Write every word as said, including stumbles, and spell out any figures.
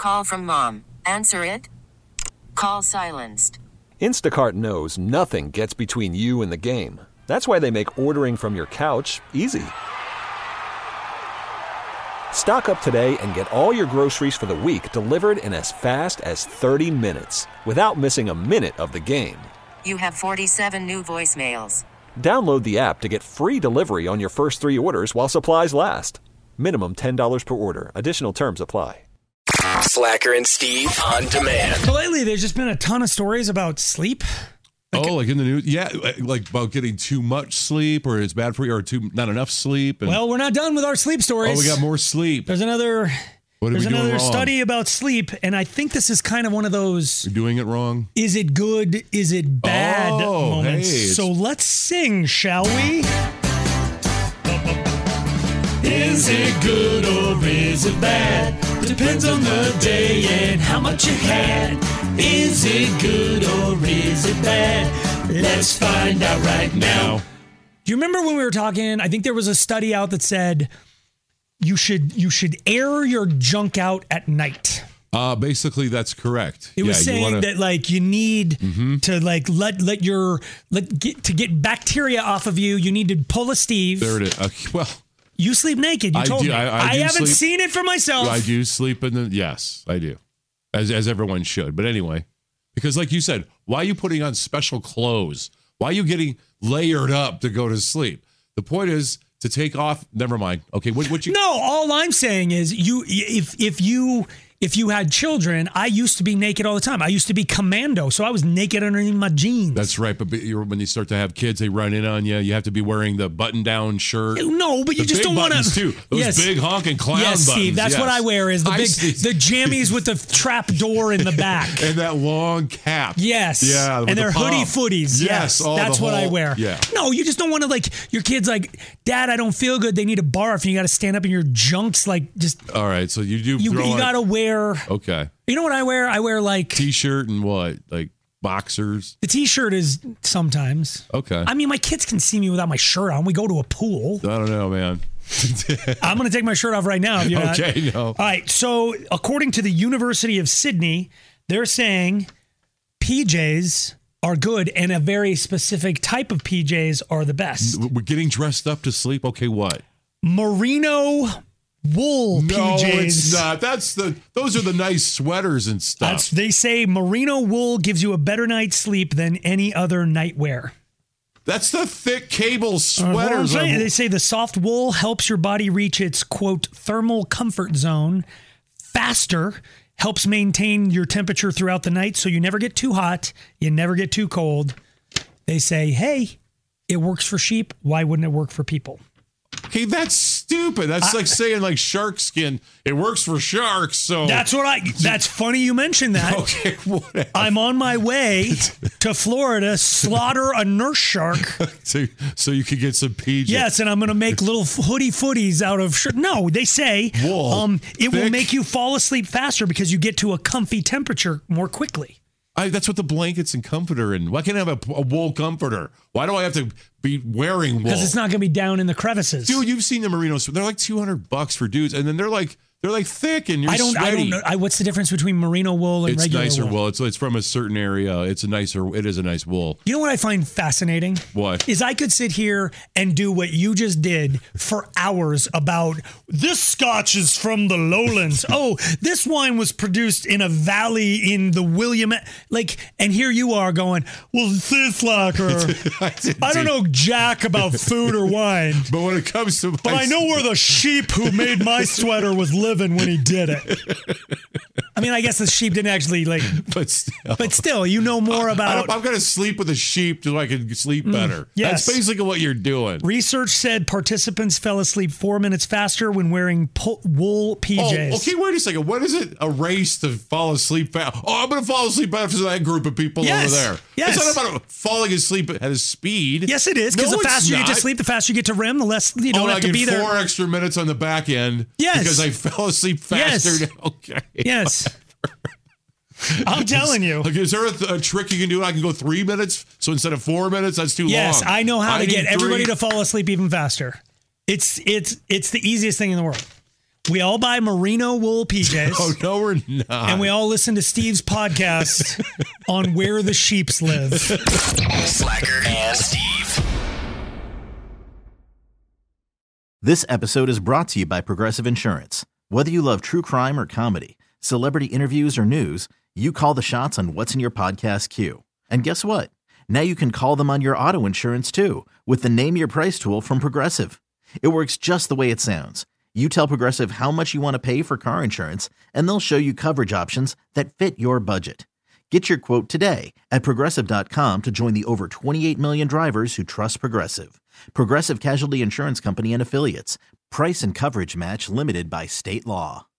call from mom. Answer it. Call silenced. Instacart knows nothing gets between you and the game. That's why they make ordering from your couch easy. Stock up today and get all your groceries for the week delivered in as fast as thirty minutes without missing a minute of the game. You have forty-seven new voicemails. Download the app to get free delivery on your first three orders while supplies last. Minimum ten dollars per order. Additional terms apply. Slacker and Steve on demand. So lately, there's just been a ton of stories about sleep. Like, oh, like in the news? Yeah, like about getting too much sleep or it's bad for you or too not enough sleep. And, well, we're not done with our sleep stories. Oh, we got more sleep. There's another what are there's we doing another wrong? study about sleep, and I think this is kind of one of those... You're doing it wrong? Is it good? Is it bad oh, moments? Hey, so let's sing, shall we? Is it good or is it bad? Depends on the day and how much you had. Is it good or is it bad? Let's find out right now. Do you remember when we were talking? I think there was a study out that said you should you should air your junk out at night. Uh, basically, that's correct. It was yeah, saying wanna... that like you need mm-hmm. to like let let your let get to get bacteria off of you. You need to pull a Steve. There it is. Okay, well. You sleep naked. You I told do, me. I, I, I do haven't sleep, seen it for myself. I do sleep in the... Yes, I do. As as everyone should. But anyway, because like you said, why are you putting on special clothes? Why are you getting layered up to go to sleep? The point is to take off... Never mind. Okay, what, what you... No, all I'm saying is you if if you... If you had children, I used to be naked all the time. I used to be commando, so I was naked underneath my jeans. That's right, but when you start to have kids, they run in on you. You have to be wearing the button-down shirt. No, but you the just big don't want to. Too. Those yes. big honking clown yes, buttons. Steve, that's yes. what I wear is the I big, see. the jammies with the trap door in the back. And that long cap. Yes. Yeah. And they're the hoodie footies. Yes. yes all that's the what whole, I wear. Yeah. No, you just don't want to like, your kid's like, Dad, I don't feel good. They need a barf. And you got to stand up in your junks like just. All right. So you do You, throw you got to wear. Okay. You know what I wear? I wear like t-shirt and what? Like boxers? The t-shirt is sometimes. Okay. I mean, my kids can see me without my shirt on. We go to a pool. I don't know, man. I'm going to take my shirt off right now. If you're okay, not. no. All right. So according to the University of Sydney, they're saying P Js are good and a very specific type of P Js are the best. We're getting dressed up to sleep. Okay, what? Merino wool no, P Js. It's not. That's the those are the nice sweaters and stuff. That's, they say merino wool gives you a better night's sleep than any other nightwear. That's the thick cable sweaters. Uh, well, they say the soft wool helps your body reach its quote thermal comfort zone faster, helps maintain your temperature throughout the night so you never get too hot, you never get too cold. They say, hey, it works for sheep. Why wouldn't it work for people? Okay, that's stupid. That's I, like saying like shark skin. It works for sharks, so that's what I. That's funny you mentioned that. Okay, whatever. I'm on my way to Florida, slaughter a nurse shark, so so you could get some P Js. Yes, and I'm going to make little hoodie footies out of shirt. No, they say Wool, um, it thick. will make you fall asleep faster because you get to a comfy temperature more quickly. I, that's what the blankets and comforter and why can't I have a, a wool comforter? Why do I have to be wearing wool? Because it's not going to be down in the crevices. Dude, you've seen the merino. They're like two hundred bucks for dudes. And then they're like, they're like thick and you're I don't, sweaty. I don't know. I, what's the difference between merino wool and it's regular nicer wool? wool. It's, it's from a certain area. It's a nicer, it is a nice wool. You know what I find fascinating? What? Is I could sit here and do what you just did for hours about this scotch is from the lowlands. Oh, this wine was produced in a valley in the William. Like, and here you are going, well, this slacker. I, I don't know jack about food or wine. But when it comes to. But I know where the sheep who made my sweater was living when he did it. I mean, I guess the sheep didn't actually like, but still, but still, you know more about. I, I'm going to sleep with a sheep so I can sleep better. Mm, yes. That's basically what you're doing. Research said participants fell asleep four minutes faster when wearing po- wool P Js. Oh, okay, wait a second. What is it? A race to fall asleep fast? Oh, I'm going to fall asleep after that group of people yes. over there. Yes. It's not about falling asleep at a speed. Yes, it is. Because no, the faster you not. get to sleep, the faster you get to R E M, the less you don't oh, have I to get be there. Four extra minutes on the back end. Yes. Because I fell asleep faster. Yes. Okay. Yes. I'm telling you. Like, is there a, a trick you can do? I can go three minutes. So instead of four minutes, that's too yes, long. Yes, I know how I to get three. everybody to fall asleep even faster. It's it's it's the easiest thing in the world. We all buy merino wool P Js. Oh, no, we're not. And we all listen to Steve's podcast on where the sheeps live. Slacker and Steve. This episode is brought to you by Progressive Insurance. Whether you love true crime or comedy, celebrity interviews or news, you call the shots on what's in your podcast queue. And guess what? Now you can call them on your auto insurance too with the Name Your Price tool from Progressive. It works just the way it sounds. You tell Progressive how much you want to pay for car insurance, and they'll show you coverage options that fit your budget. Get your quote today at Progressive dot com to join the over twenty-eight million drivers who trust Progressive. Progressive Casualty Insurance Company and Affiliates. Price and coverage match limited by state law.